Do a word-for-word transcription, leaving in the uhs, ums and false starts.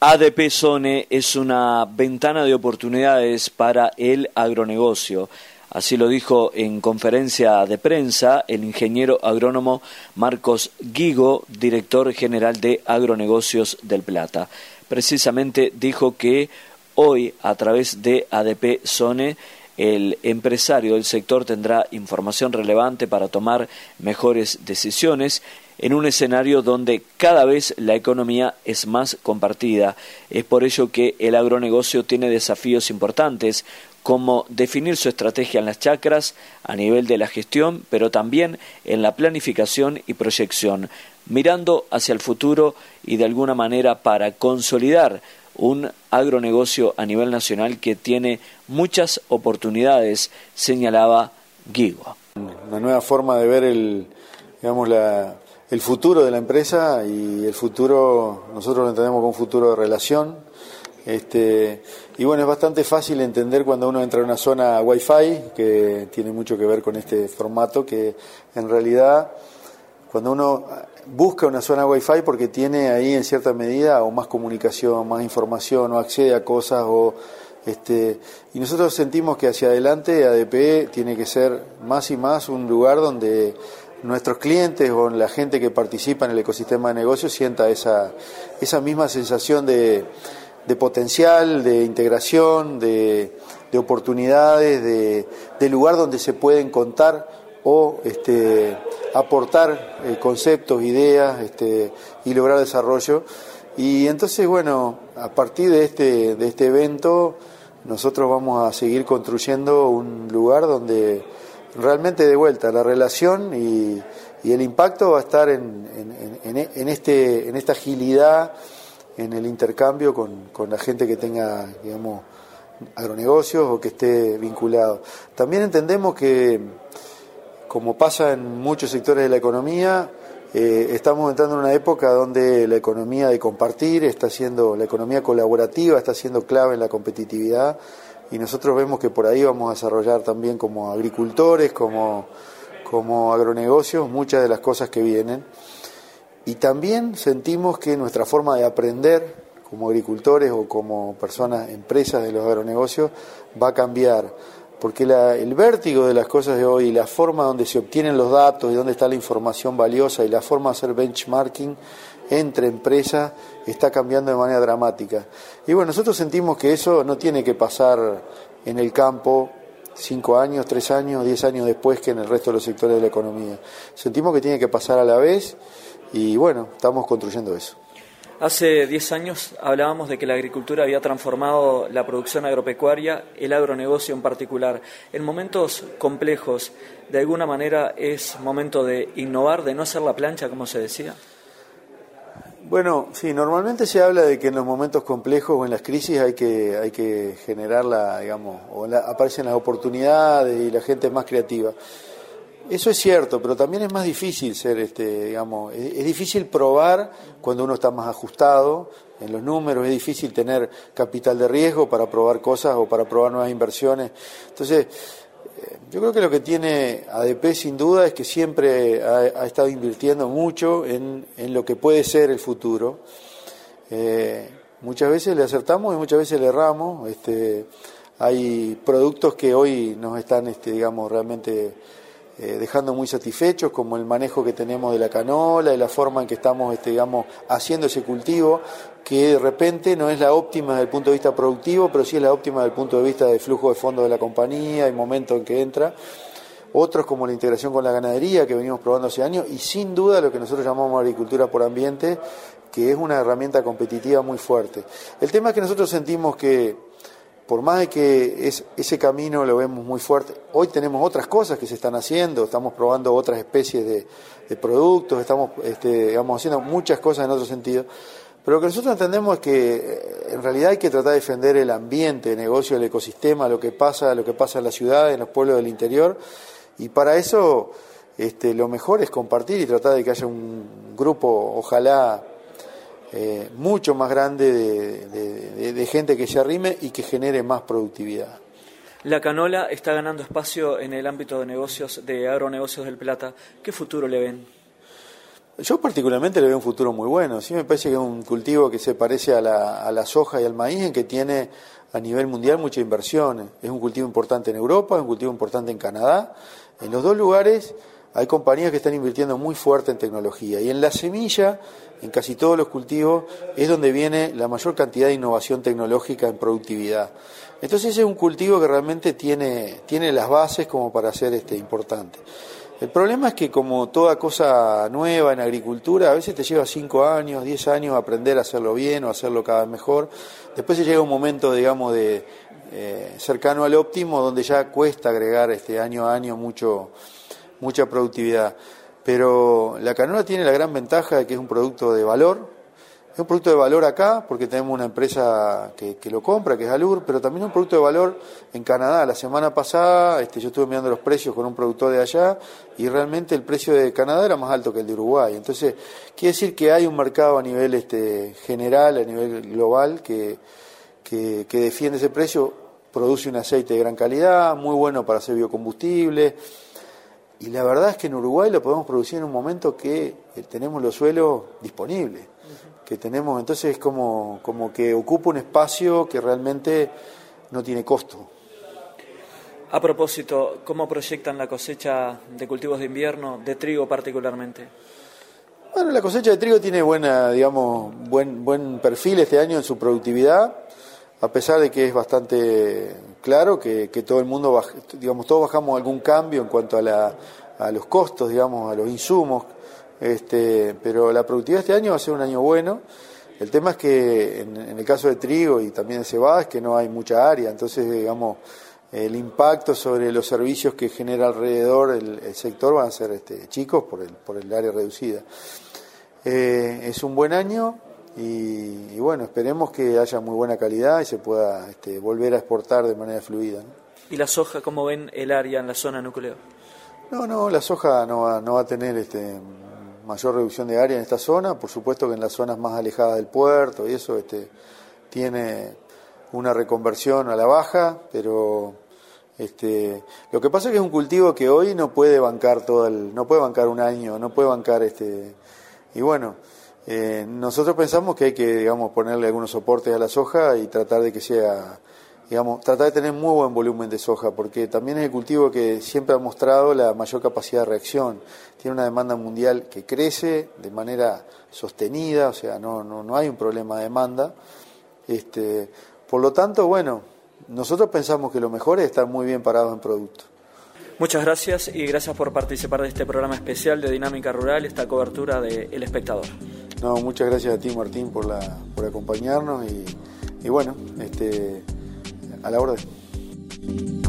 A D P Sone es una ventana de oportunidades para el agronegocio. Así lo dijo en conferencia de prensa el ingeniero agrónomo Marcos Guigo, director general de Agronegocios del Plata. Precisamente dijo que hoy, a través de A D P Sone, el empresario del sector tendrá información relevante para tomar mejores decisiones en un escenario donde cada vez la economía es más compartida. Es por ello que el agronegocio tiene desafíos importantes, como definir su estrategia en las chacras a nivel de la gestión, pero también en la planificación y proyección, mirando hacia el futuro y de alguna manera para consolidar un agronegocio a nivel nacional que tiene muchas oportunidades, señalaba Guigo. Una nueva forma de ver el, digamos, la, el futuro de la empresa, y el futuro, nosotros lo entendemos como un futuro de relación. Este, y bueno, es bastante fácil entender cuando uno entra en una zona Wi-Fi, que tiene mucho que ver con este formato, que en realidad cuando uno busca una zona Wi-Fi porque tiene ahí en cierta medida o más comunicación, más información, o accede a cosas, o este, y nosotros sentimos que hacia adelante A D P tiene que ser más y más un lugar donde nuestros clientes o la gente que participa en el ecosistema de negocios sienta esa, esa misma sensación de, de potencial, de integración, de, de oportunidades, de, de lugar donde se pueden contar o este, aportar eh, conceptos, ideas este, y lograr desarrollo. Y entonces, bueno, a partir de este, de este evento, nosotros vamos a seguir construyendo un lugar donde realmente, de vuelta, la relación y, y el impacto va a estar en, en, en, en, este, en esta agilidad, en el intercambio con, con la gente que tenga, digamos, agronegocios o que esté vinculado. También entendemos que, como pasa en muchos sectores de la economía, eh, estamos entrando en una época donde la economía de compartir está siendo, la economía colaborativa está siendo clave en la competitividad, y nosotros vemos que por ahí vamos a desarrollar también como agricultores, como, como agronegocios, muchas de las cosas que vienen. Y también sentimos que nuestra forma de aprender como agricultores o como personas, empresas de los agronegocios, va a cambiar. Porque la, el vértigo de las cosas de hoy, la forma donde se obtienen los datos y donde está la información valiosa y la forma de hacer benchmarking entre empresas está cambiando de manera dramática. Y bueno, nosotros sentimos que eso no tiene que pasar en el campo cinco años, tres años, diez años después que en el resto de los sectores de la economía. Sentimos que tiene que pasar a la vez y bueno, estamos construyendo eso. Hace diez años hablábamos de que la agricultura había transformado la producción agropecuaria, el agronegocio en particular. En momentos complejos, ¿de alguna manera es momento de innovar, de no hacer la plancha, como se decía? Bueno, sí, normalmente se habla de que en los momentos complejos o en las crisis hay que, hay que generar la, digamos, o la, aparecen las oportunidades y la gente es más creativa. Eso es cierto, pero también es más difícil ser, este, digamos, es, es difícil probar cuando uno está más ajustado en los números, es difícil tener capital de riesgo para probar cosas o para probar nuevas inversiones. Entonces, eh, yo creo que lo que tiene A D P sin duda es que siempre ha, ha estado invirtiendo mucho en, en lo que puede ser el futuro. Eh, muchas veces le acertamos y muchas veces le erramos. Este, hay productos que hoy nos están, este, digamos, realmente Eh, dejando muy satisfechos, como el manejo que tenemos de la canola y la forma en que estamos este, digamos, haciendo ese cultivo, que de repente no es la óptima desde el punto de vista productivo, pero sí es la óptima desde el punto de vista del flujo de fondos de la compañía, el momento en que entra. Otros como la integración con la ganadería, que venimos probando hace años, y sin duda lo que nosotros llamamos agricultura por ambiente, que es una herramienta competitiva muy fuerte. El tema es que nosotros sentimos que por más de que es, ese camino lo vemos muy fuerte, hoy tenemos otras cosas que se están haciendo, estamos probando otras especies de, de productos, estamos este, digamos, haciendo muchas cosas en otro sentido, pero lo que nosotros entendemos es que en realidad hay que tratar de defender el ambiente, el negocio, el ecosistema, lo que pasa, lo que pasa en las ciudades, en los pueblos del interior, y para eso este, lo mejor es compartir y tratar de que haya un grupo, ojalá, Eh, mucho más grande de, de, de gente que se arrime y que genere más productividad. La canola está ganando espacio en el ámbito de negocios, de agronegocios del Plata. ¿Qué futuro le ven? Yo particularmente le veo un futuro muy bueno. Sí me parece que es un cultivo que se parece a la, a la soja y al maíz, en que tiene a nivel mundial mucha inversión. Es un cultivo importante en Europa, es un cultivo importante en Canadá. En los dos lugares hay compañías que están invirtiendo muy fuerte en tecnología. Y en la semilla, en casi todos los cultivos, es donde viene la mayor cantidad de innovación tecnológica en productividad. Entonces ese es un cultivo que realmente tiene, tiene las bases como para ser este, importante. El problema es que, como toda cosa nueva en agricultura, a veces te lleva cinco años, diez años aprender a hacerlo bien o hacerlo cada vez mejor. Después se llega un momento, digamos, de eh, cercano al óptimo, donde ya cuesta agregar este año a año mucho, mucha productividad. Pero la canola tiene la gran ventaja de que es un producto de valor. Es un producto de valor acá, porque tenemos una empresa que, que lo compra, que es Alur, pero también es un producto de valor en Canadá. La semana pasada este, yo estuve mirando los precios con un productor de allá, y realmente el precio de Canadá era más alto que el de Uruguay. Entonces, quiere decir que hay un mercado a nivel este, general, a nivel global, que, que, que defiende ese precio, produce un aceite de gran calidad, muy bueno para hacer biocombustible. Y la verdad es que en Uruguay lo podemos producir en un momento que tenemos los suelos disponibles. Que tenemos, entonces es como, como que ocupa un espacio que realmente no tiene costo. A propósito, ¿cómo proyectan la cosecha de cultivos de invierno, de trigo particularmente? Bueno, la cosecha de trigo tiene buena, digamos, buen, buen perfil este año en su productividad, a pesar de que es bastante claro que, que todo el mundo, baja, digamos, todos bajamos algún cambio en cuanto a, la, a los costos, digamos, a los insumos. Este, pero la productividad este año va a ser un año bueno. El tema es que en, en el caso de trigo y también de cebada es que no hay mucha área, entonces digamos el impacto sobre los servicios que genera alrededor el, el sector van a ser este, chicos por el, por el área reducida. Eh, es un buen año y, y bueno, esperemos que haya muy buena calidad y se pueda este, volver a exportar de manera fluida, ¿no? ¿Y la soja, cómo ven el área en la zona núcleo? No, no, la soja no va, no va a tener este mayor reducción de área en esta zona. Por supuesto que en las zonas más alejadas del puerto y eso este, tiene una reconversión a la baja, pero este, lo que pasa es que es un cultivo que hoy no puede bancar todo el, no puede bancar un año, no puede bancar este, y bueno, eh, nosotros pensamos que hay que, digamos, ponerle algunos soportes a la soja y tratar de que sea, digamos, tratar de tener muy buen volumen de soja, porque también es el cultivo que siempre ha mostrado la mayor capacidad de reacción. Tiene una demanda mundial que crece de manera sostenida, o sea, no, no, no hay un problema de demanda. Este, por lo tanto, bueno, nosotros pensamos que lo mejor es estar muy bien parados en producto. Muchas gracias y gracias por participar de este programa especial de Dinámica Rural, esta cobertura de El Espectador. No, muchas gracias a ti, Martín, por, la, por acompañarnos y, y bueno, este... a la orden.